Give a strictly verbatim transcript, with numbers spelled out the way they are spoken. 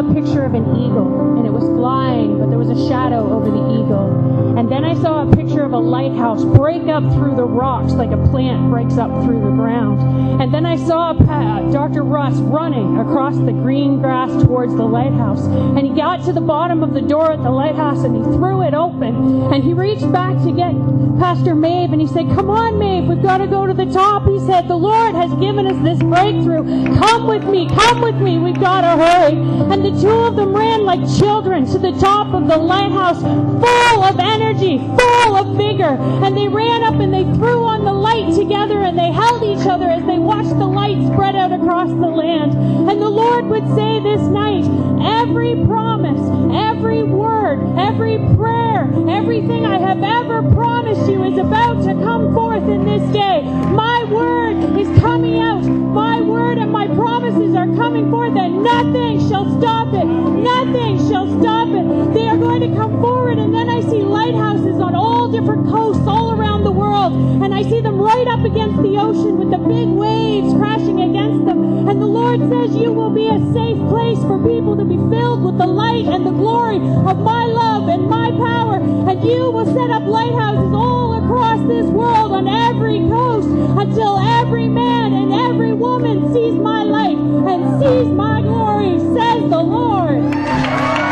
a picture of an eagle, and it was flying, but there was a shadow over the eagle. And then I saw a picture of a lighthouse break up through the rocks like a plant breaks up through the ground. And then I saw uh, Doctor Russ running across the green grass towards the lighthouse. And he got to the bottom of the door at the lighthouse, and he threw it open. And he reached back to get Pastor Maeve, and he said, "Come on, Maeve, we've got to go to the top." He said, "The Lord has given us this breakthrough. Come with me, come with me, we've got to hurry." And the two of them ran like children to the top of the lighthouse, full of energy, full of vigor. And they ran up and they threw on the light together, and they held each other as they watched the light spread out across the land. And the Lord would say this night, every promise, every word, every prayer, everything I have ever promised you is about to come forth in this day. My word is coming out. My word and my promises are coming forth, and nothing shall stop it. Nothing shall stop it. They are going to come forward, and then I see lighthouses on all different coasts all around the world, and I see them right up against the ocean with the big waves crashing against them. And the Lord says, you will be a safe place for people to be filled with the light and the glory of my love and my power. And you will set up lighthouses all across this world on every coast until every man and every woman sees my light and sees my